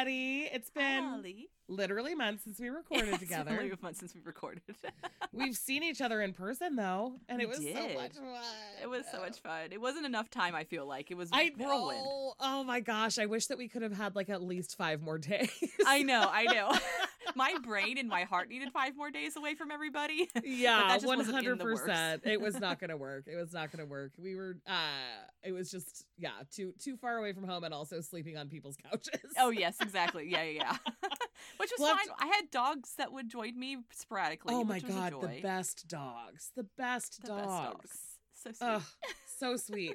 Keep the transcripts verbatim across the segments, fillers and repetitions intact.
Eddie. It's been Holly. literally months since we recorded together. It's literally months since we recorded. We've seen each other in person though, and We it was did. so much fun. It was so much fun. It wasn't enough time, I feel like. It was I whirlwind. know. Oh my gosh, I wish that we could have had like at least five more days. I know, I know. My brain and my heart needed five more days away from everybody. Yeah, one one hundred percent. It was not going to work. It was not going to work. We were, uh, it was just, yeah, too too far away from home and also sleeping on people's couches. Oh, yes, exactly. Yeah, yeah, yeah. Which was Well, fine. I had dogs that would join me sporadically. Oh my which was a God, joy. the best dogs. The best The dogs. best dogs. So sweet. Ugh, so sweet.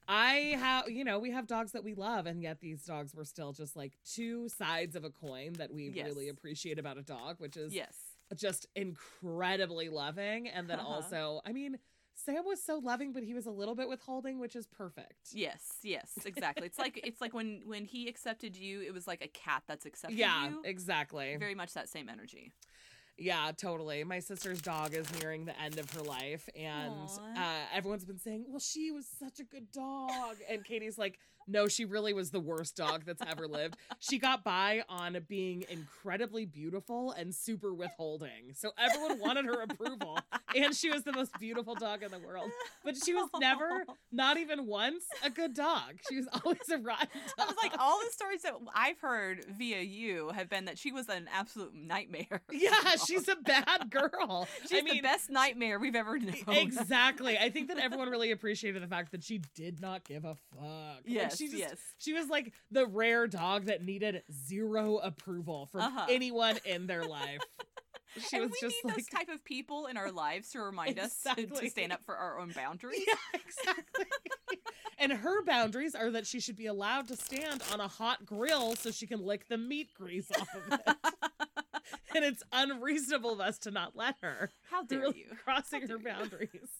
I have, you know, we have dogs that we love, and yet these dogs were still just like two sides of a coin that we Yes. really appreciate about a dog, which is Yes. just incredibly loving. And then Uh-huh. also, I mean, Sam was so loving, but he was a little bit withholding, which is perfect. Yes, yes, exactly. It's like it's like when when he accepted you, it was like a cat that's accepted Yeah, you. exactly. Very much that same energy. Yeah, totally. My sister's dog is nearing the end of her life, and Aw. uh, everyone's been saying, well, she was such a good dog. And Katie's like, no, she really was the worst dog that's ever lived. She got by on being incredibly beautiful and super withholding. So everyone wanted her approval, and she was the most beautiful dog in the world. But she was never, not even once, a good dog. She was always a rotten I dog. was like, all the stories that I've heard via you have been that she was an absolute nightmare. Yeah, she's a bad girl. She's I mean, the best nightmare we've ever known. Exactly. I think that everyone really appreciated the fact that she did not give a fuck. Like, Yes, she just, yes. She was like the rare dog that needed zero approval from Uh-huh. anyone in their life. She and was we just need like, those type of people in our lives to remind us to, Exactly. to stand up for our own boundaries. yeah, exactly. And her boundaries are that she should be allowed to stand on a hot grill so she can lick the meat grease off of it. And it's unreasonable of us to not let her. How dare Really you? crossing How her dare you. boundaries.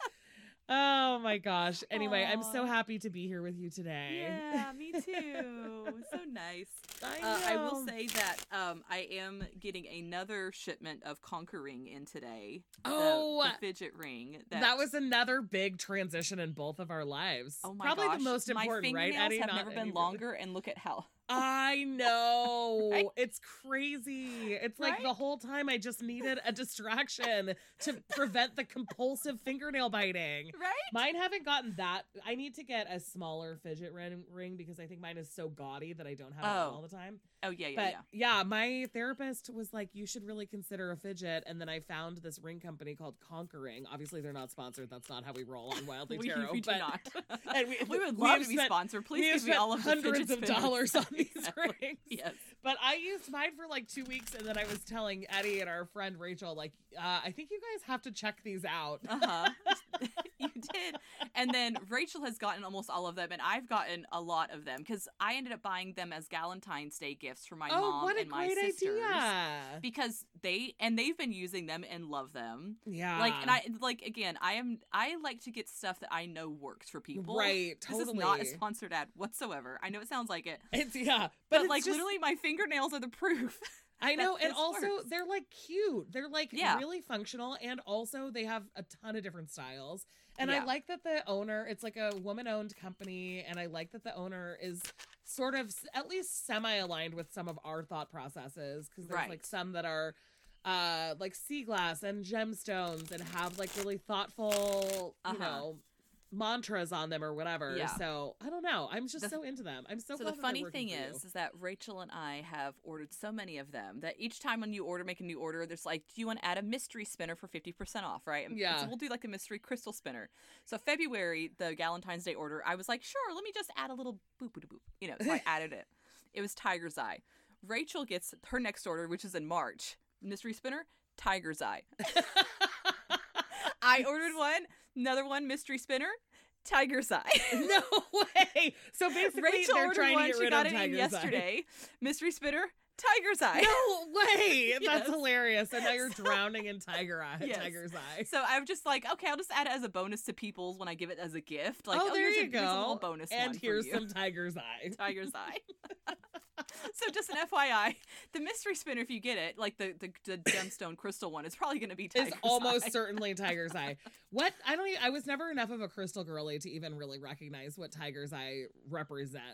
Oh my gosh. Anyway, I'm so Aw. happy to be here with you today. Yeah, me too. So nice. I Uh, I will know. say that um, I am getting another shipment of Conquering in today. The- Oh, the, fidget ring. That, that was another big transition in both of our lives. oh my Probably gosh. the most important, My right, fingernails Eddie? have Not never any been really- longer, and look at how. I know. Right? It's crazy. It's like the Right? whole time I just needed a distraction to prevent the compulsive fingernail biting. Right? Mine haven't gotten that. I need to get a smaller fidget ring, ring because I think mine is so gaudy that I don't have it on Oh. all the time. Oh, yeah, yeah, But yeah. yeah, my therapist was like, you should really consider a fidget. And then I found this ring company called Conquering. Obviously, they're not sponsored. That's not how we roll on Wildly We, Tarot. we do but, not. and we, we would we love have to be spent- sponsored. we Please have give me spent all of the hundreds fidget of spinners. dollars on these Exactly. rings. Yes. But I used mine for like two weeks, and then I was telling Eddie and our friend Rachel, like, uh, I think you guys have to check these out. Uh-huh. You did. And then Rachel has gotten almost all of them, and I've gotten a lot of them because I ended up buying them as Valentine's Day gifts for my oh, mom what a and my great sisters. idea! Because they and they've been using them and love them. Yeah, Like and I like again, I am I like to get stuff that I know works for people. right, This totally. is not a sponsored ad whatsoever. I know it sounds like it. It's yeah, But, but, it's like just- literally my fingernails are the proof. I know, that and this also works. they're like cute. They're like Yeah. really functional, and also they have a ton of different styles. And Yeah. I like that the owner, it's like a woman-owned company, and I like that the owner is sort of s- at least semi-aligned with some of our thought processes, because there's Right. like some that are uh like sea glass and gemstones and have like really thoughtful, you Uh-huh. know, mantras on them or whatever. Yeah. So I don't know. I'm just The- so into them. I'm so So glad the that they're funny working thing for you. is, is that Rachel and I have ordered so many of them that each time when you order, make a new order, there's like, do you want to add a mystery spinner for fifty percent off, right? And Yeah. So we'll do like a mystery crystal spinner. So February, the Valentine's Day order, I was like, sure, let me just add a little boop boop boop. You know, so I added it. It was Tiger's Eye. Rachel gets her next order, which is in March. Mystery spinner, Tiger's Eye. I ordered one, another one, mystery spinner, Tiger's Eye. No way. So basically, Rachel they're ordered trying one. to get She rid got of it in Tiger's yesterday. Mystery spinner, Tiger's Eye. Eye. No way. That's Yes. hilarious. And now you're drowning in Tiger Eye. Yes. Tiger's Eye. So I'm just like, okay, I'll just add it as a bonus to people's when I give it as a gift. Like, oh, there here's you a, go. Here's a little bonus and one here's for you. some Tiger's Eye. Tiger's Eye. So just an F Y I, the mystery spinner, if you get it, like the the, the gemstone crystal one, is probably going to be Tiger's Is almost Eye. certainly Tiger's Eye. What I don't. e- I was never enough of a crystal girly to even really recognize what Tiger's Eye represents.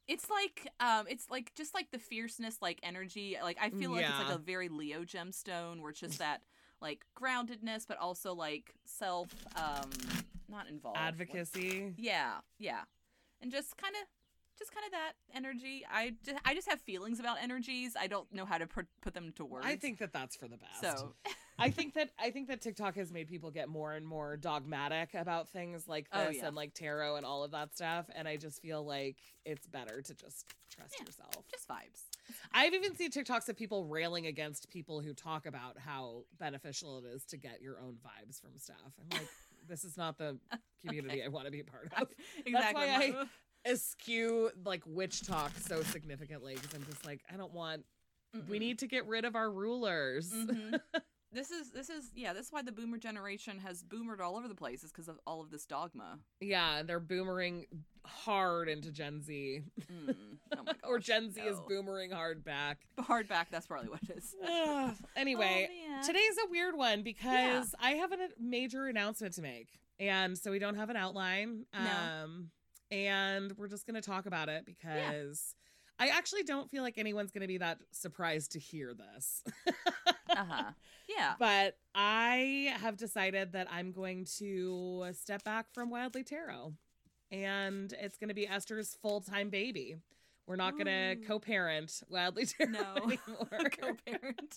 It's like um it's like just like the fierceness, like energy. Like I feel like it's Yeah. like a very Leo gemstone where it's just that like groundedness, but also like self um not involved. what- Advocacy. Yeah, yeah. And just kind of just kind of that energy. I just, I just have feelings about energies. I don't know how to put put them to words. I think that that's for the best. so. I think that I think that TikTok has made people get more and more dogmatic about things like Oh, this yeah. and like tarot and all of that stuff, and I just feel like it's better to just trust Yeah. yourself. Just vibes. I've even seen TikToks of people railing against people who talk about how beneficial it is to get your own vibes from stuff. I'm like, this is not the community Okay. I want to be a part of. Exactly. why I'm like, I- Eschew like witch talk so significantly because I'm just like, I don't want. We mm-mm. need to get rid of our rulers. Mhm. This is this is yeah. This is why the boomer generation has boomered all over the place. Is because of all of this dogma. Yeah, and they're boomering hard into Gen Z. Mm. Oh my gosh. Or Gen Z is no. boomering hard back. Hard back. That's probably what it is. Ugh. Anyway, Oh, man. today's a weird one because I have a major announcement to make. And so we don't have an outline. No. Um, and we're just going to talk about it because I actually don't feel like anyone's going to be that surprised to hear this. Uh huh. Yeah. But I have decided that I'm going to step back from Wildly Tarot. And it's going to be Esther's full-time baby. We're not going to Ooh. co-parent Wildly Tarot No. anymore. Co-parent.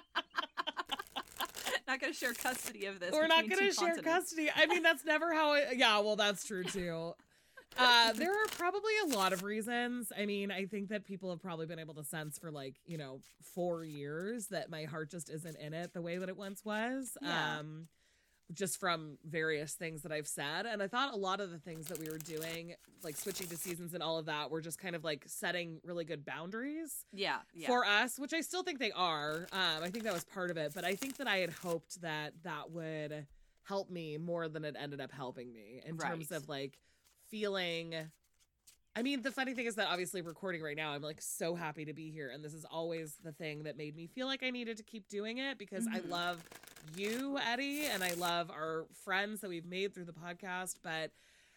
Not gonna share custody of this. We're not between going two to share continents. custody. I mean, that's never how it... Yeah, well, that's true, too. Uh, there are probably a lot of reasons. I mean, I think that people have probably been able to sense for, like, you know, four years that my heart just isn't in it the way that it once was. Yeah. Um, just from various things that I've said. And I thought a lot of the things that we were doing, like switching to seasons and all of that, were just kind of like setting really good boundaries Yeah. Yeah. for us, which I still think they are. Um, I think that was part of it. But I think that I had hoped that that would help me more than it ended up helping me in terms Right. of like feeling. I mean, the funny thing is that obviously recording right now, I'm like so happy to be here. And this is always the thing that made me feel like I needed to keep doing it because I Mhm. love you, Eddie, and I love our friends that we've made through the podcast. But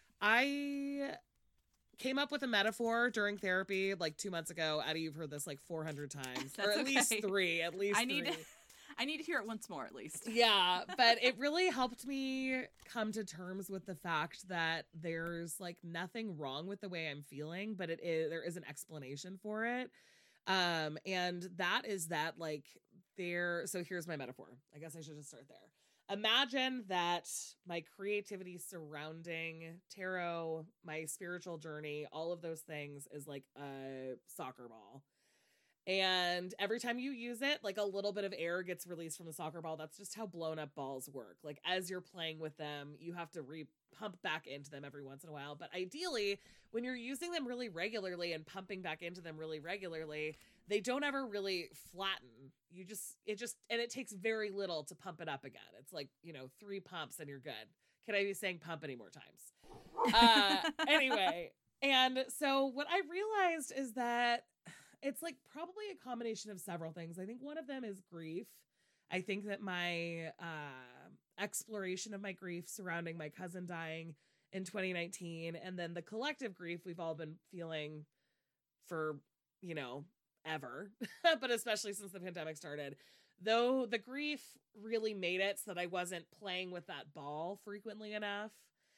I came up with a metaphor during therapy like two months ago. Eddie, you've heard this like four hundred times, or That's at least okay. three, at least I need three. to, I need to hear it once more at least. Yeah, but it really helped me come to terms with the fact that there's like nothing wrong with the way I'm feeling, but it is there is an explanation for it. Um, and that is that like there. So here's my metaphor. I guess I should just start there. Imagine that my creativity surrounding tarot, my spiritual journey, all of those things is like a soccer ball. And every time you use it, like a little bit of air gets released from the soccer ball. That's just how blown up balls work. Like as you're playing with them, you have to re pump back into them every once in a while. But ideally, when you're using them really regularly and pumping back into them really regularly, they don't ever really flatten. You just, it just, and it takes very little to pump it up again. It's like, you know, three pumps and you're good. Can I be saying pump any more times? Uh, anyway. And so what I realized is that it's like probably a combination of several things. I think one of them is grief. I think that my uh, exploration of my grief surrounding my cousin dying in twenty nineteen and then the collective grief we've all been feeling for, you know, ever, but especially since the pandemic started. Though the grief really made it so that I wasn't playing with that ball frequently enough.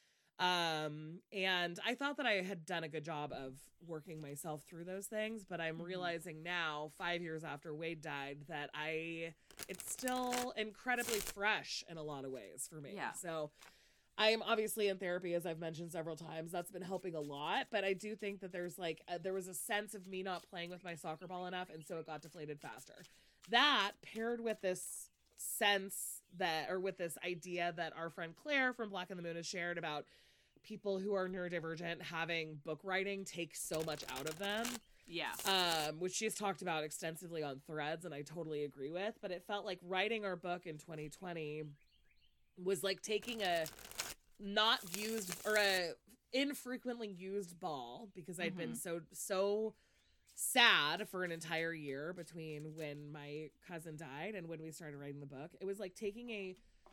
Um, and I thought that I had done a good job of working myself through those things, but I'm Mhm. realizing now, five years after Wade died, that I, it's still incredibly fresh in a lot of ways for me. Yeah. So I am obviously in therapy, as I've mentioned several times. That's been helping a lot, but I do think that there's like, a, there was a sense of me not playing with my soccer ball enough, and so it got deflated faster. That paired with this sense that, or with this idea that our friend Claire from Black and the Moon has shared about people who are neurodivergent having book writing take so much out of them, Yeah. um, which she's talked about extensively on Threads, and I totally agree with. But it felt like writing our book in twenty twenty was like taking a not used or a infrequently used ball, because I'd been Mhm. so so sad for an entire year between when my cousin died and when we started writing the book. It was like taking a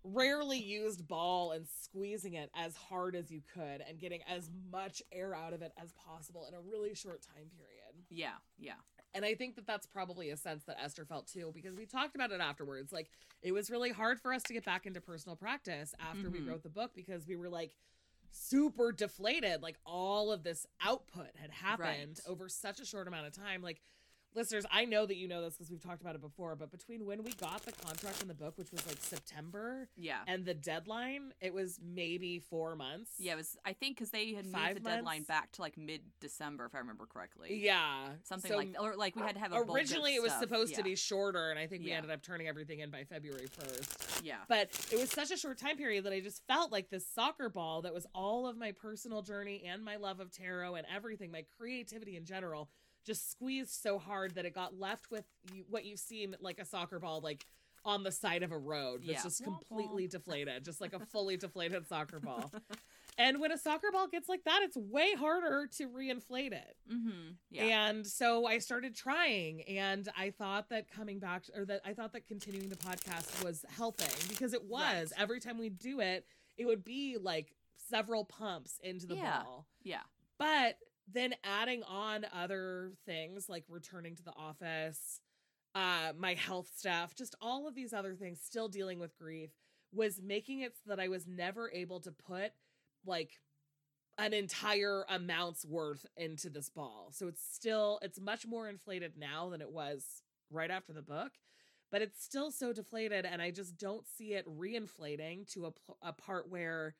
rarely used ball and squeezing it as hard as you could and getting as much air out of it as possible in a really short time period. Yeah, yeah. And I think that that's probably a sense that Esther felt too, because we talked about it afterwards. Like, it was really hard for us to get back into personal practice after Mm-hmm. we wrote the book, because we were like super deflated. Like, all of this output had happened Right. over such a short amount of time. Like, listeners, I know that you know this because we've talked about it before, but between when we got the contract in the book, which was like September, Yeah. and the deadline, it was maybe four months. Yeah, it was, I think, because they had moved Five the deadline months? back to like mid-December, if I remember correctly. Yeah. Something So like that. Or like we had to have a bulk of originally it was stuff. supposed yeah. to be shorter, and I think we Yeah. ended up turning everything in by February first. Yeah. But it was such a short time period that I just felt like this soccer ball that was all of my personal journey and my love of tarot and everything, my creativity in general, just squeezed so hard that it got left with you, what you've seen like a soccer ball, like on the side of a road that's Yeah. just Womp completely womp. deflated, just like a fully deflated soccer ball. And when a soccer ball gets like that, it's way harder to reinflate it. Mm-hmm. Yeah. And so I started trying, and I thought that coming back, or that I thought that continuing the podcast was helping, because it was. Right. Every time we do it, it would be like several pumps into the Yeah. ball. yeah. But then adding on other things like returning to the office, uh, my health stuff, just all of these other things, still dealing with grief, was making it so that I was never able to put like an entire amount's worth into this ball. So it's still, it's much more inflated now than it was right after the book, but it's still so deflated, and I just don't see it reinflating to a, pl- a part where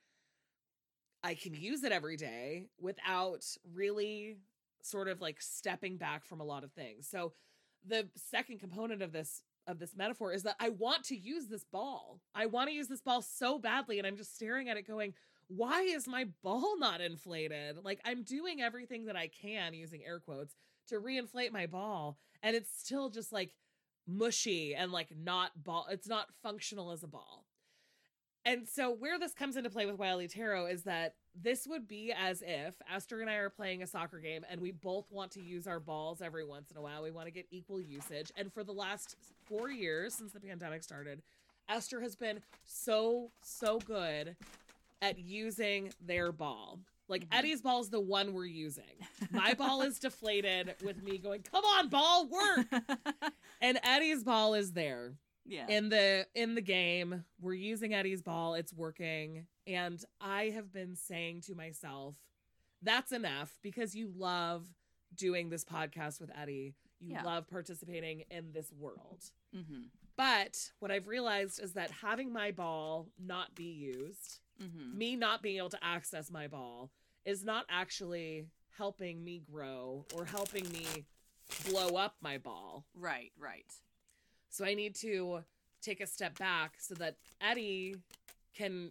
I can use it every day without really sort of like stepping back from a lot of things. So the second component of this of this metaphor is that I want to use this ball. I want to use this ball so badly, and I'm just staring at it going, why is my ball not inflated? Like, I'm doing everything that I can, using air quotes, to reinflate my ball, and it's still just like mushy and like not ball. It's not functional as a ball. And so where this comes into play with Wildly Tarot is that this would be as if Esther and I are playing a soccer game, and we both want to use our balls every once in a while. We want to get equal usage. And for the last four years since the pandemic started, Esther has been so, so good at using their ball. Like, Mhm. Eddie's ball is the one we're using. My ball is deflated with me going, come on, ball, work. And Eddie's ball is there. yeah. in the in the game. We're using Eddie's ball, it's working, and I have been saying to myself, that's enough, because you love doing this podcast with Eddie, you Yeah. love participating in this world. mm-hmm. But what I've realized is that having my ball not be used, Mm-hmm. me not being able to access my ball, is not actually helping me grow or helping me blow up my ball. Right, right. So I need to take a step back so that Eddie can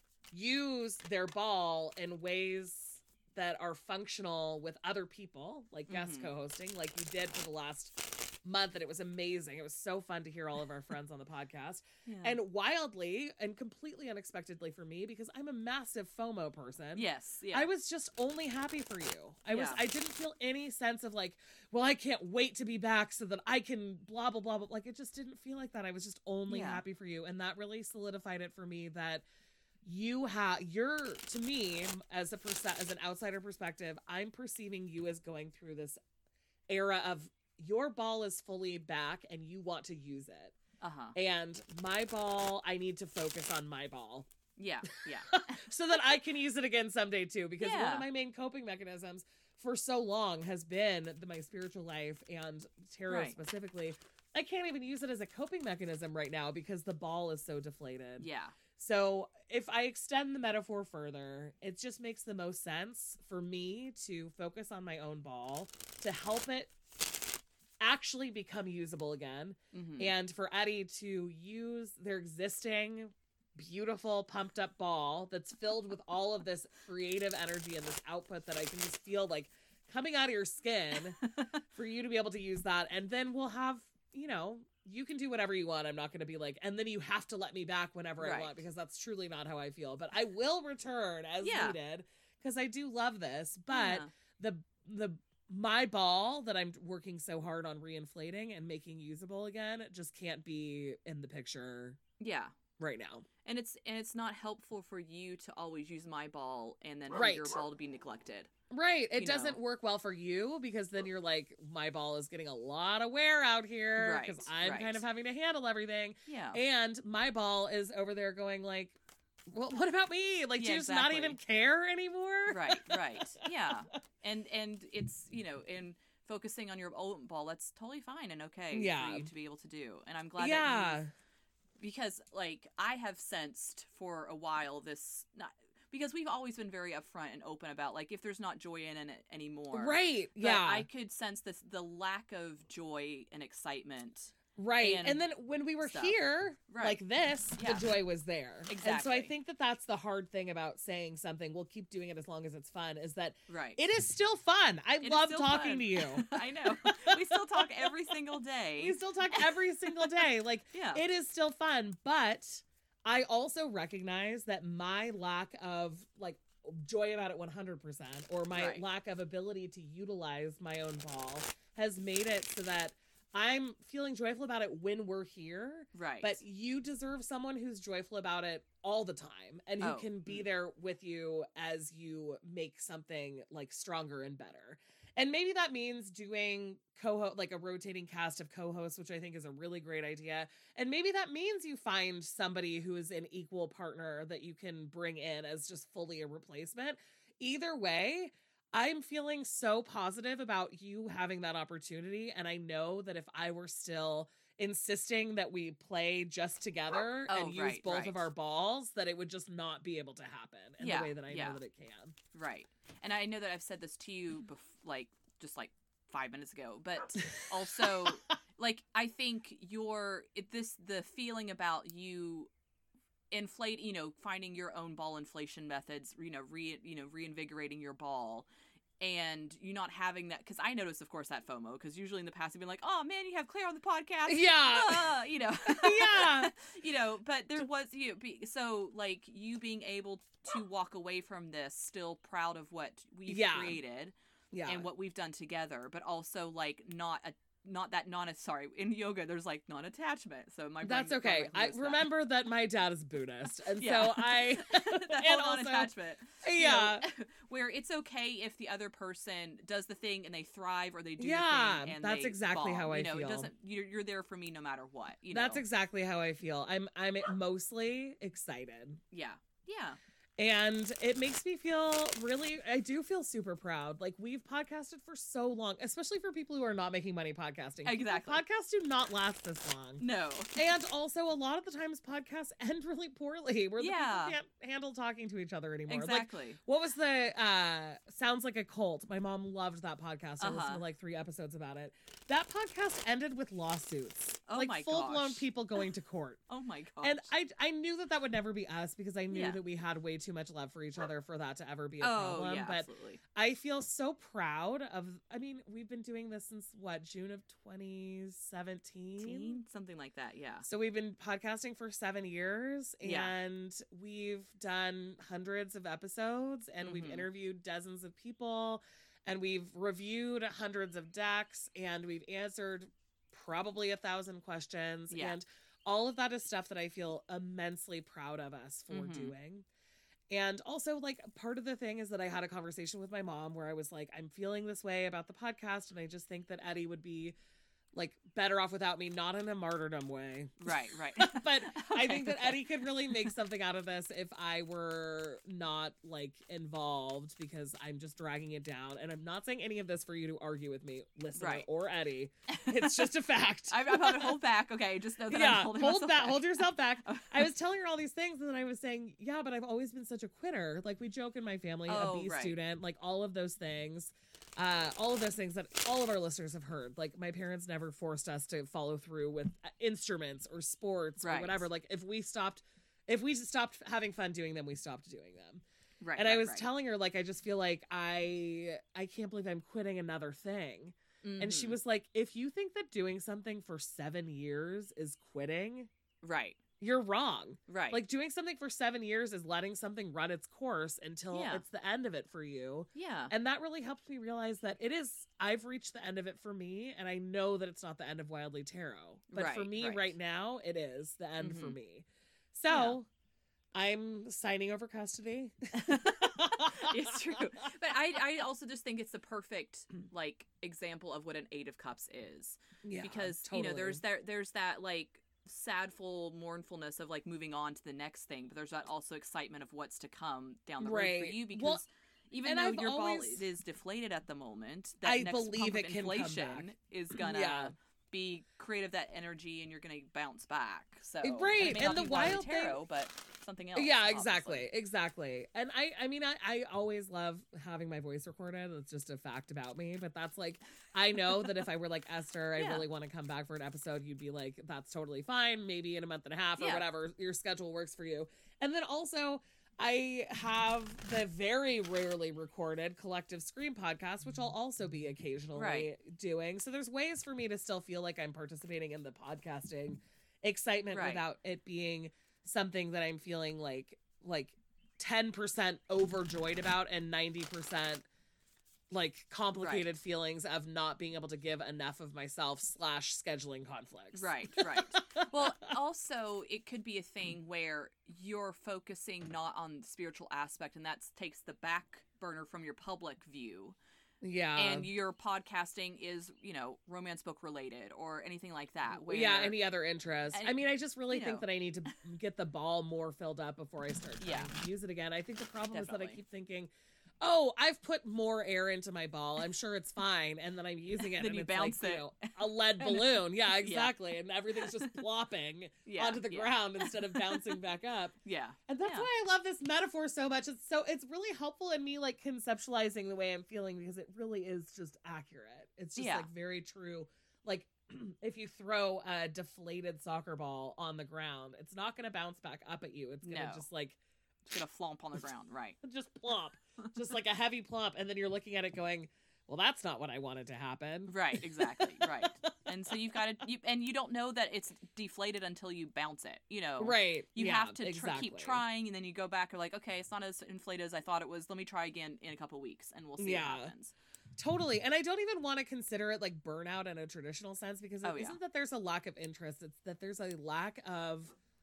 use their ball in ways that are functional with other people, like guest Mhm. co-hosting, like you did for the last month. And it was amazing. It was so fun to hear all of our friends on the podcast. Yeah. And wildly and completely unexpectedly for me, because I'm a massive FOMO person. yes, yeah. I was just only happy for you. I was Yeah. I didn't feel any sense of like, well, I can't wait to be back so that I can blah blah blah blah. Like, it just didn't feel like that. I was just only Yeah. happy for you, and that really solidified it for me that you have you're to me as a perce- as an outsider perspective, I'm perceiving you as going through this era of your ball is fully back and you want to use it. Uh-huh. And my ball, I need to focus on my ball. Yeah, yeah. So that I can use it again someday too, because one Yeah. of my main coping mechanisms for so long has been the, my spiritual life and tarot Right. specifically. I can't even use it as a coping mechanism right now because the ball is so deflated. Yeah. So if I extend the metaphor further, it just makes the most sense for me to focus on my own ball to help it actually become usable again, Mm-hmm. and for Eddie to use their existing beautiful pumped up ball that's filled with all of this creative energy and this output that I can just feel like coming out of your skin, for you to be able to use that. And then we'll have, you know, you can do whatever you want. I'm not going to be like, and then you have to let me back whenever I Right. want, because that's truly not how I feel. But I will return as Yeah. needed, because I do love this. But Yeah. the the my ball that I'm working so hard on reinflating and making usable again just can't be in the picture Yeah. right now. And it's and it's not helpful for you to always use my ball and then for Right. your ball to be neglected. Right. It You doesn't know. work well for you because then you're like, my ball is getting a lot of wear out here because Right, I'm right. kind of having to handle everything. Yeah. And my ball is over there going like, well, what about me? Like, do Yeah, you just not exactly. even care anymore? Right, right. Yeah. And and it's, you know, in focusing on your own ball, that's totally fine and okay Yeah. for you to be able to do. And I'm glad that Yeah. you because like I have sensed for a while this not because we've always been very upfront and open about like if there's not joy in it anymore. Right. But Yeah. I could sense this the lack of joy and excitement. Right. And, and then when we were stuff. here, Right. like this, Yeah. the joy was there. And so I Exactly. think that that's the hard thing about saying something, we'll keep doing it as long as it's fun, is that Right. it is still fun. I It is love still talking fun. to you. I know. We still talk every single day. We still talk every single day. Like, Yeah. it is still fun. But I also recognize that my lack of, like, joy about it one hundred percent or my Right. lack of ability to utilize my own ball has made it so that I'm feeling joyful about it when we're here. Right. But you deserve someone who's joyful about it all the time and who Oh, can be mm. there with you as you make something like stronger and better. And maybe that means doing co-host, like a rotating cast of co-hosts, which I think is a really great idea. And maybe that means you find somebody who is an equal partner that you can bring in as just fully a replacement. Either way, I'm feeling so positive about you having that opportunity. And I know that if I were still insisting that we play just together Oh, and use right, both right. of our balls, that it would just not be able to happen in Yeah, the way that I yeah. know that it can. Right. And I know that I've said this to you bef- like just like five minutes ago, but also like I think your it, this the feeling about you inflate, you know, finding your own ball inflation methods, you know, re you know, reinvigorating your ball. And you not having that, because I noticed, of course, that FOMO, because usually in the past, you've been like, oh, man, you have Claire on the podcast. Yeah. Ah, you know. Yeah. You know, but there was, you be so, like, you being able to walk away from this still proud of what we've Yeah. created Yeah. and what we've done together, but also, like, not a not that non sorry in yoga there's like non-attachment, so my brain That's okay. I automatically goes to that. remember that my dad is Buddhist, and Yeah. so I that and whole also- non-attachment. you yeah. know, where it's okay if the other person does the thing and they thrive or they do Yeah, the thing and that's they exactly bomb. how I you know, feel. It doesn't. You're, you're there for me no matter what. You That's know? exactly how I feel. I'm I'm mostly excited. Yeah. Yeah. And it makes me feel really, I do feel super proud. Like, we've podcasted for so long, especially for people who are not making money podcasting. Exactly. Podcasts do not last this long. No. And also, a lot of the times, podcasts end really poorly, where the Yeah. people can't handle talking to each other anymore. Like, Exactly. what was the, uh, Sounds Like a Cult? My mom loved that podcast. I listened Uh-huh. to like three episodes about it. That podcast ended with lawsuits. Oh like, my full-blown gosh. people going to court. Oh my gosh. And I I knew that that would never be us because I knew Yeah. that we had way too much love for each other for that to ever be a oh problem. yeah, but absolutely. I feel so proud of, I mean, we've been doing this since what, June of twenty seventeen? Teen? Something like that. Yeah. So we've been podcasting for seven years Yeah. and we've done hundreds of episodes and we've Mhm. interviewed dozens of people and we've reviewed hundreds of decks and we've answered probably a thousand questions. Yeah. And all of that is stuff that I feel immensely proud of us for Mhm. doing. And also, like, part of the thing is that I had a conversation with my mom where I was like, I'm feeling this way about the podcast, and I just think that Eddie would be, like, better off without me, not in a martyrdom way. Right. Right. But I Okay, think that okay. Eddie could really make something out of this if I were not, like, involved, because I'm just dragging it down. And I'm not saying any of this for you to argue with me, listener Right. or Eddie. It's just a fact. I'm, I'm about to hold back. Okay, just know that Yeah, I'm holding hold myself that, back. hold yourself back. I was telling her all these things, and then I was saying, yeah, but I've always been such a quitter. Like, we joke in my family, Oh, a B right. student, like all of those things. Uh, all of those things that all of our listeners have heard. Like, my parents never forced us to follow through with uh, instruments or sports or Right. whatever. Like, if we stopped, if we stopped having fun doing them, we stopped doing them. Right. And I right, was right. telling her, like, I just feel like I, I can't believe I'm quitting another thing. And she Mhm. was like, if you think that doing something for seven years is quitting, right. you're wrong. Right. Like, doing something for seven years is letting something run its course until Yeah. it's the end of it for you. yeah. And that really helped me realize that it is, I've reached the end of it for me, and I know that it's not the end of Wildly Tarot. But for Right, me right. right now, it is the end for Mhm. me. So I'm signing over custody. It's true. But I I also just think it's the perfect like example of what an Eight of Cups is. Yeah, because totally. you know there's there there's that like sadful mournfulness of like moving on to the next thing, but there's that also excitement of what's to come down the road Right. for you because Well, even and though I've your always- ball is deflated at the moment, that I next believe pump of it can come inflation back. is gonna Yeah. be creative that energy and you're gonna bounce back. So Right, it may and not the be Wine wild thing- tarot, but something else. Yeah, obviously. exactly, exactly. And I, I mean, I, I always love having my voice recorded. It's just a fact about me. But that's like, I know that if I were like Esther, I Yeah. really want to come back for an episode. You'd be like, that's totally fine. Maybe in a month and a half or Yeah. whatever your schedule works for you. And then also, I have the very rarely recorded Collective Scream podcast, which I'll also be occasionally Right. doing. So there's ways for me to still feel like I'm participating in the podcasting excitement Right. without it being something that I'm feeling like like ten percent overjoyed about and ninety percent like complicated feelings of not being able to give enough of myself slash scheduling conflicts. Right, right. Well, also, it could be a thing where you're focusing not on the spiritual aspect, and that takes the back burner from your public view. Yeah. and your podcasting is, you know, romance book related or anything like that. Where, yeah, any other interest. and, I mean, I just really you think know. that I need to get the ball more filled up before I start trying Yeah. to use it again. I think the problem is that I Definitely. keep thinking, oh, I've put more air into my ball. I'm sure it's fine. And then I'm using it Then and you it's bounce like, it. you know, a lead balloon. Yeah, exactly. And everything's just plopping Yeah, onto the yeah. ground instead of bouncing back up. Yeah. And that's Yeah. why I love this metaphor so much. It's so it's really helpful in me like conceptualizing the way I'm feeling because it really is just accurate. It's just Yeah. like very true. Like if you throw a deflated soccer ball on the ground, it's not going to bounce back up at you. It's going to No. just like It's gonna flomp on the ground, right? just plump, just like a heavy plump, and then you're looking at it going, "Well, that's not what I wanted to happen." Right, exactly, right. And so you've got to, you, and you don't know that it's deflated until you bounce it. You know, Right. You yeah, have to tr- exactly. keep trying, and then you go back and like, okay, it's not as inflated as I thought it was. Let me try again in a couple weeks, and we'll see Yeah. what happens. Totally. And I don't even want to consider it like burnout in a traditional sense because it Oh, yeah. isn't that there's a lack of interest. It's that there's a lack of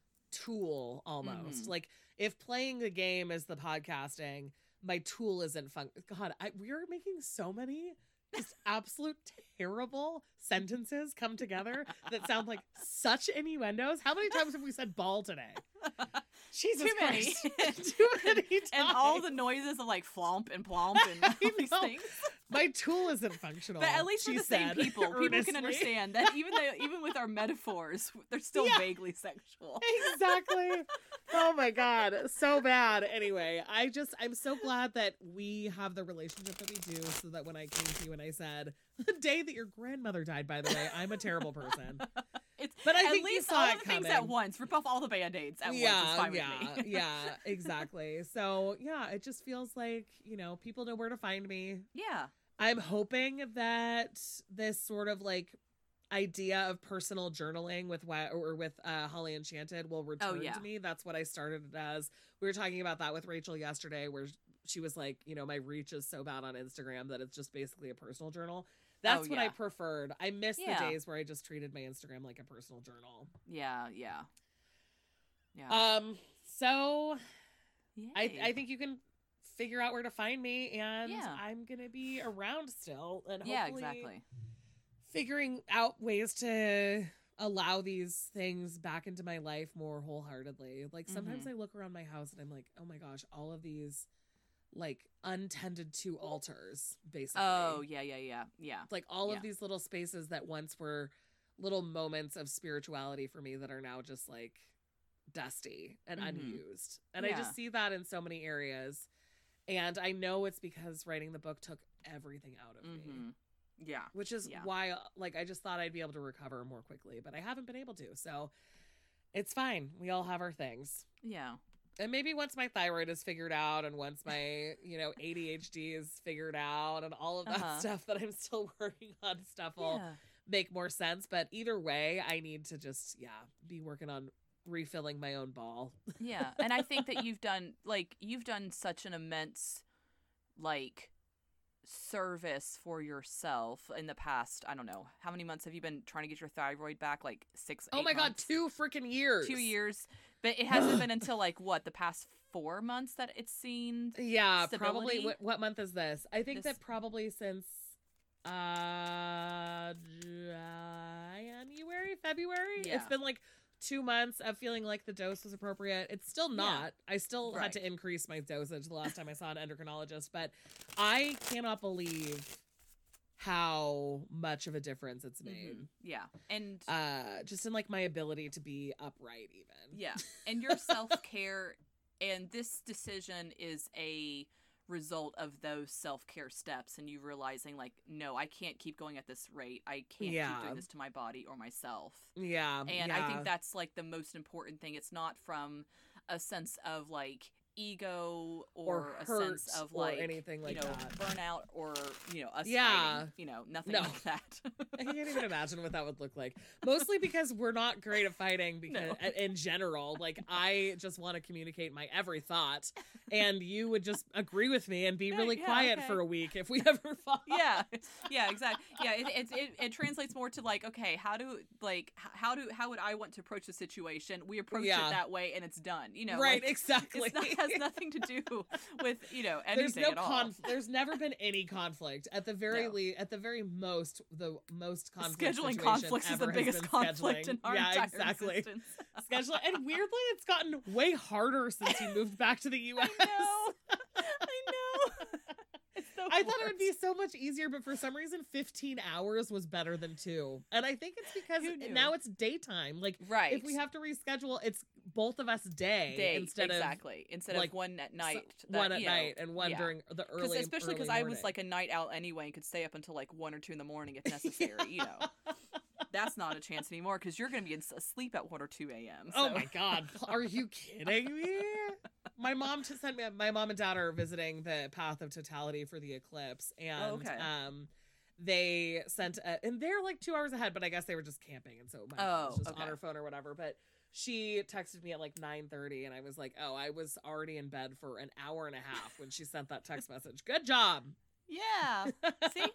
tool almost. Mhm. Like if playing the game is the podcasting, my tool isn't fun. God, I, we are making so many just absolute terrible sentences come together that sound like such innuendos. How many times have we said ball today? Jesus Too many. Christ. Too many times. And all the noises of like flomp and plomp and all these know. things. My tool isn't functional. But at least for she the same said, people, people earnestly. can understand that even though, even with our metaphors, they're still Yeah. vaguely sexual. Exactly. Oh my God. So bad. Anyway, I just, I'm so glad that we have the relationship that we do so that when I came to you and I said, the day that your grandmother died, by the way, I'm a terrible person. It's, But I at think you least saw all it the things coming. at once. Rip off all the band-aids at once. It's yeah, fine yeah, with me. yeah, exactly. So yeah, it just feels like, you know, people know where to find me. Yeah. I'm hoping that this sort of like idea of personal journaling with Wi- or with uh, Holly Enchanted will return yeah. to me. That's what I started it as. We were talking about that with Rachel yesterday, where she was like, you know, my reach is so bad on Instagram that it's just basically a personal journal. That's Oh, what yeah. I preferred. I miss Yeah. the days where I just treated my Instagram like a personal journal. Yeah. Yeah. Yeah. Um. So I Yay. I think you can figure out where to find me, and Yeah. I'm gonna be around still, and hopefully yeah, exactly. figuring out ways to allow these things back into my life more wholeheartedly. Like sometimes Mhm. I look around my house and I'm like, oh my gosh, all of these like untended to altars, basically. Oh, yeah, yeah, yeah. Yeah. Like all yeah. of these little spaces that once were little moments of spirituality for me that are now just like dusty and Mhm. unused. And I Yeah. just see that in so many areas. And I know it's because writing the book took everything out of me. Mm-hmm. Yeah. Which is Yeah. why, like, I just thought I'd be able to recover more quickly, but I haven't been able to. So it's fine. We all have our things. Yeah. And maybe once my thyroid is figured out and once my, you know, A D H D is figured out and all of that Uh-huh. stuff that I'm still working on stuff will Yeah. make more sense. But either way, I need to just, yeah, be working on refilling my own ball. Yeah. And I think that you've done, like, you've done such an immense, like, service for yourself in the past. I don't know. How many months have you been trying to get your thyroid back? Like six, Oh eight my God, months? two freaking years. Two years. But it hasn't been until like what the past four months that it's seen. Yeah, stability? probably. What, what month is this? I think This- that probably since uh January, February. Yeah. It's been like two months of feeling like the dose was appropriate. It's still not. I still Right. had to increase my dosage the last time I saw an endocrinologist, but I cannot believe how much of a difference it's made. Mhm. Yeah, and Uh, just in like my ability to be upright, even. yeah, and your self care, and this decision is a result of those self care steps, and you realizing like, no, I can't keep going at this rate. I can't Yeah. keep doing this to my body or myself. Yeah, And yeah. I think that's like the most important thing. It's not from a sense of like ego or, Or a hurt sense of or like anything like you know that. burnout or you know us Yeah. fighting. You know nothing No. like that. I can't even imagine what that would look like. Mostly because we're not great at fighting because No. in general. Like I just want to communicate my every thought and you would just agree with me and be Yeah, really yeah, quiet okay. for a week if we ever fought. yeah yeah exactly yeah it, it, it, it translates more to like, okay, how do like h- how do how would I want to approach the situation? We approach Yeah. it that way and it's done, you know. Right, like, exactly. it's not, has nothing to do with you know anything There's no at all. conf- there's never been any conflict. At the very No. le- at the very most the most conflict Scheduling situation conflicts is ever the has biggest been conflict scheduling. in our yeah, entire exactly. existence. Scheduling, and weirdly it's gotten way harder since you moved back to the U S. I know. I know. It's the I thought it would be worst. so much easier, but for some reason, fifteen hours was better than two. And I think it's because Who knew? now it's daytime. Like, right. if we have to reschedule, it's both of us day, day instead exactly instead like, of one at of night. so- that, one at you know, night and one yeah. during the Because early. especially because early I was morning. like a night owl anyway and could stay up until like one or two in the morning if necessary. You know, that's not a chance anymore because you're going to be in- asleep at one or two a.m. Oh so- my god, are you kidding me? My mom just sent me. My mom and dad are visiting the path of totality for the eclipse, and Oh, okay. um, they sent a, and they're like two hours ahead, but I guess they were just camping, and so my mom was Oh, just on okay. her phone or whatever. But she texted me at like nine thirty, and I was like, oh, I was already in bed for an hour and a half when she sent that text message. Good job. Yeah. See?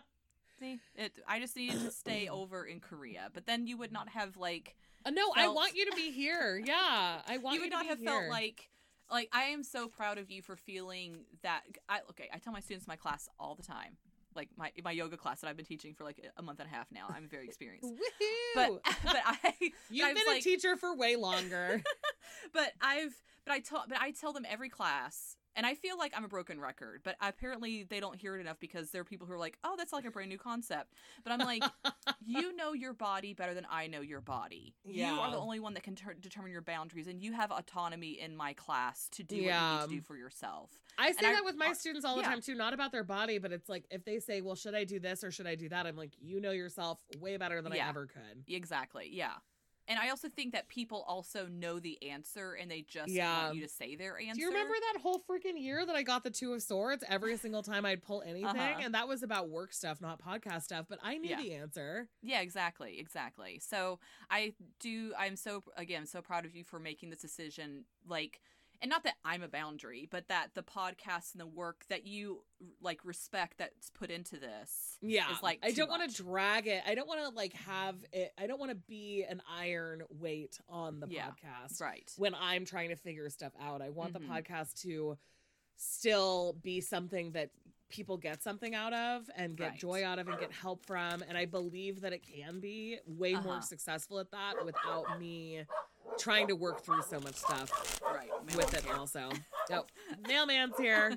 See? It, I just needed to stay over in Korea, but then you would not have like Uh, no, I Felt- want you to be here. Yeah, I want you you, would to not be have here. felt like like I am so proud of you for feeling that. I okay. I tell my students in my class all the time, like my my yoga class that I've been teaching for like a month and a half now. I'm very experienced, Woohoo! but but I You've I was been a like- teacher for way longer. but I've but I tell but I tell them every class. And I feel like I'm a broken record, but apparently they don't hear it enough because there are people who are like, oh, that's like a brand new concept. But I'm like, you know your body better than I know your body. You are Yeah. the only one that can ter- determine your boundaries, and you have autonomy in my class to do what you Yeah. need to do for yourself. I say And I- that with my uh, students all the yeah. time too, not about their body, but it's like if they say, well, should I do this or should I do that? I'm like, you know yourself way better than Yeah. I ever could. Exactly, yeah. And I also think that people also know the answer, and they just Yeah. want you to say their answer. Do you remember that whole freaking year that I got the Two of Swords every single time I'd pull anything? Uh-huh. And that was about work stuff, not podcast stuff, but I knew Yeah. the answer. Yeah, exactly, exactly. So I do. I'm so again so proud of you for making this decision. Like, and not that I'm a boundary, but that the podcast and the work that you like respect that's put into this. Yeah. is like I too don't want much. to drag it. I don't want to like have it. I don't want to be an iron weight on the Yeah. podcast. Right. When I'm trying to figure stuff out. I want Mhm. the podcast to still be something that people get something out of and get Right. joy out of and get help from. And I believe that it can be way more Uh-huh. successful at that without me trying to work through so much stuff Right. with it also. Oh, mailman's here.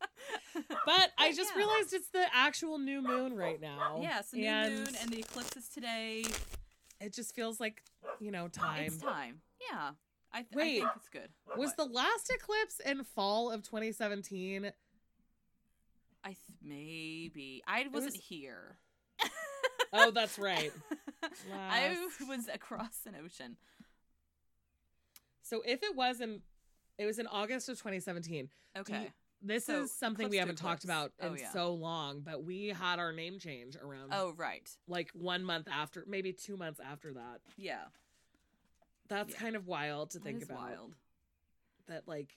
But I just Yeah. realized it's the actual new moon right now. Yeah, it's the new and moon and the eclipse is today. it just feels like, you know, time. It's time. Yeah. I, th- Wait, I think it's good. Was What? the last eclipse in fall of twenty seventeen? I th- maybe I wasn't was- here. Oh, that's right. I Last- was across an ocean. So if it was in, it was in August of twenty seventeen. Okay. you- This So, is something eclipse we to haven't talked eclipse. about Oh, in yeah. so long, but we had our name change around Oh, right. like one month after, maybe two months after that. Yeah. That's Yeah. kind of wild to That think is about. wild. That like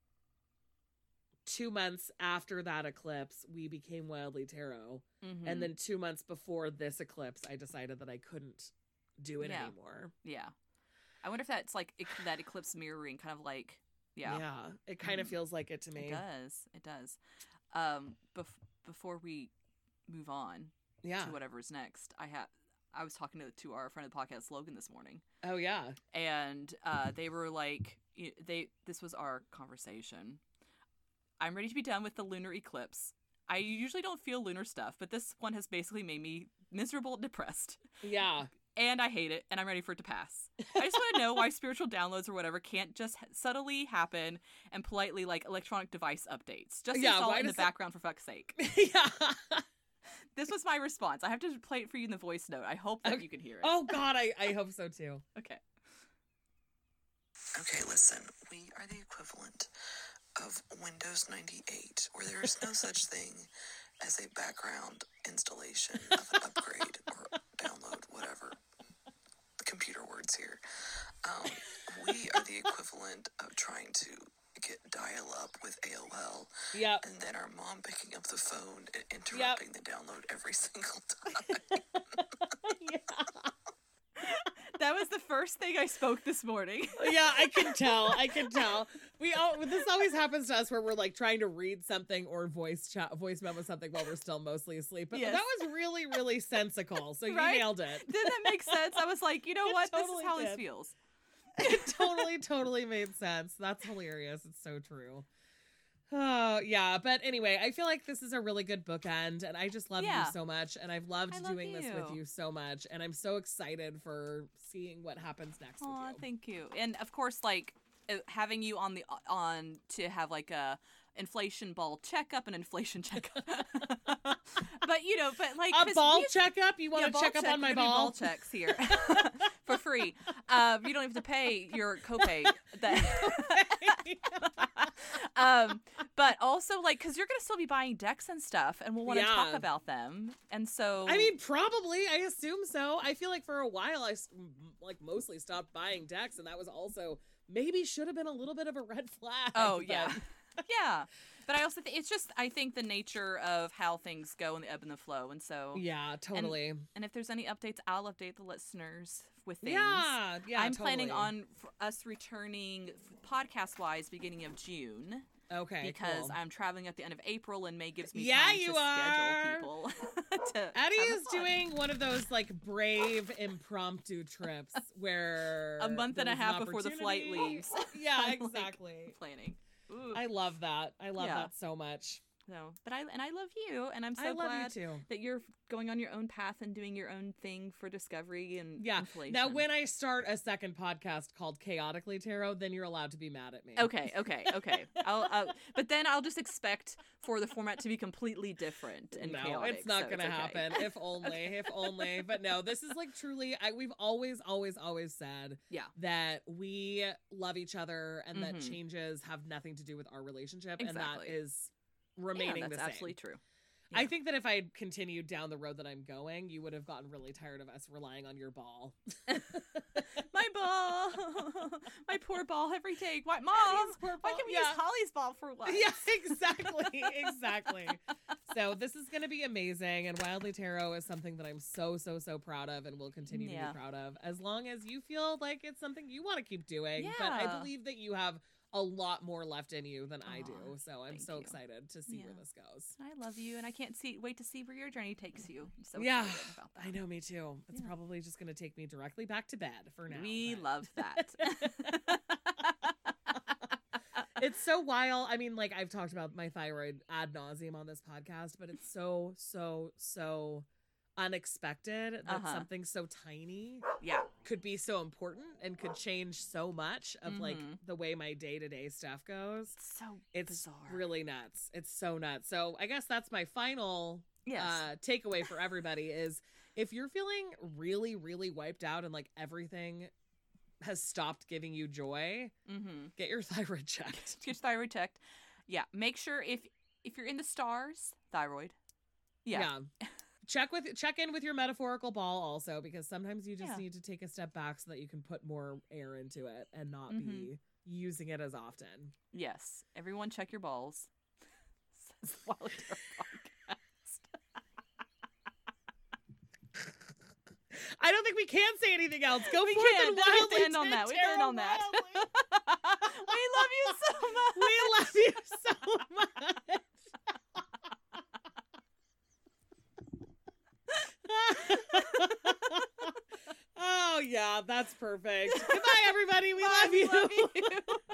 two months after that eclipse, we became Wildly Tarot. Mhm. And then two months before this eclipse, I decided that I couldn't do it Yeah. anymore. Yeah. I wonder if that's like ec- that eclipse mirroring, kind of like, yeah. Yeah. It kind of Mm. feels like it to me. It does. It does. Um, bef- before we move on Yeah. to whatever's next, I have. I was talking to, to our friend of the podcast, Logan, this morning, Oh, yeah. and uh, they were like, y- they. This was our conversation. I'm ready to be done with the lunar eclipse. I usually don't feel lunar stuff, but this one has basically made me miserable and depressed. Yeah. And I hate it, and I'm ready for it to pass. I just want to know why spiritual downloads or whatever can't just subtly happen and politely, like, electronic device updates. Just Yeah, install why it in the does it- background, for fuck's sake. Yeah. This was my response. I have to play it for you in the voice note. I hope that Okay. you can hear it. Oh, God. I, I hope so, too. Okay. Okay, listen, we are the equivalent of Windows ninety-eight, where there is no such thing as a background installation of an upgrade or download, whatever. Computer words here. Um, we are the equivalent of trying to get dial-up with A O L, Yep. and then our mom picking up the phone and interrupting the download every single time. Yeah. That was the first thing I spoke this morning. Yeah, I can tell. I can tell. We all this always happens to us where we're like trying to read something or voice chat, voice memo something while we're still mostly asleep. But Yes. that was really, really sensical. So you Right? nailed it. Didn't that make sense? I was like, you know It what? totally this is how did. this feels. It totally, totally made sense. That's hilarious. It's so true. Oh, yeah. But anyway, I feel like this is a really good bookend, and I just love Yeah. you so much, and I've loved I love doing this with you. you so much, and I'm so excited for seeing what happens next Aw, with you. thank you. And of course, like uh, having you on the on to have like a inflation ball checkup and inflation checkup. But you know, but like A 'cause ball we- checkup? You want yeah, to ball check up check. on my We're gonna do ball? ball checks here for free. Um, you don't have to pay your copay. That. um, but also like because you're gonna still be buying decks and stuff, and we'll want to talk Yeah. about them. And so I mean, probably. I assume so. I feel like for a while I s- m- like mostly stopped buying decks, and that was also maybe should have been a little bit of a red flag. oh but- yeah, yeah. But I also think it's just I think the nature of how things go and the ebb and the flow, and so Yeah, totally. and if there's any updates, I'll update the listeners with things. Yeah, yeah. I'm totally. planning on for us returning podcast wise beginning of June okay because cool. I'm traveling at the end of April and May gives me Yeah, time you to are. schedule people. to Addie have is fun. doing one of those like brave impromptu trips where A month and a there's an half before the flight opportunity. leaves. Yeah, I'm, like, exactly. planning. Ooh. I love that. I love Yeah. that so much. So, but I and I love you, and I'm so I love glad you too. that you're going on your own path and doing your own thing for discovery and Yeah. inflation. Now, when I start a second podcast called Chaotically Tarot, then you're allowed to be mad at me. Okay, okay, okay. I'll, I'll, but then I'll just expect for the format to be completely different and no, chaotic. it's not so gonna okay. happen. If only, if only. But no, this is like truly. I, we've always, always, always said Yeah. that we love each other and that Mhm. changes have nothing to do with our relationship, and Exactly. that is remaining yeah, the that's same. absolutely true. I Yeah. think that if I had continued down the road that I'm going, you would have gotten really tired of us relying on your ball. My ball, my poor ball every day. Why, mom? Holly's poor Why ball. can we Yeah. use Holly's ball for what? Yeah, exactly, exactly. So this is going to be amazing, and Wildly Tarot is something that I'm so, so, so proud of, and will continue Yeah. to be proud of, as long as you feel like it's something you want to keep doing. But I Yeah. believe that you have a lot more left in you than I do, Aw, so I'm thank so you. excited to see where Yeah. this goes. I love you, and I can't see wait to see where your journey takes you. I'm so Yeah, excited about that. I know, me too. It's Yeah. probably just going to take me directly back to bed for now. We but- love that. It's so wild. I mean, like I've talked about my thyroid ad nauseum on this podcast, but it's so, so, so unexpected that Uh-huh. something so tiny yeah. could be so important and could change so much of like Mhm. the way my day to day stuff goes. So It's bizarre. really nuts. It's so nuts. So I guess that's my final yes. uh, takeaway for everybody is if you're feeling really, really wiped out and like everything has stopped giving you joy, mm-hmm. get your thyroid checked. Get your thyroid checked. Yeah. Make sure if if you're in the stars, thyroid. Yeah. Check with check in with your metaphorical ball also, because sometimes you just Yeah. need to take a step back so that you can put more air into it and not Mhm. be using it as often. Yes. Everyone check your balls. Says the Wild Tarot podcast. I don't think we can say anything else. Go We forth can't. and We have to wildly end on that. We Tara can end on that. wildly. We love you so much. We love you so much. Oh yeah, that's perfect. Goodbye, everybody. We Bye, love we you. love you.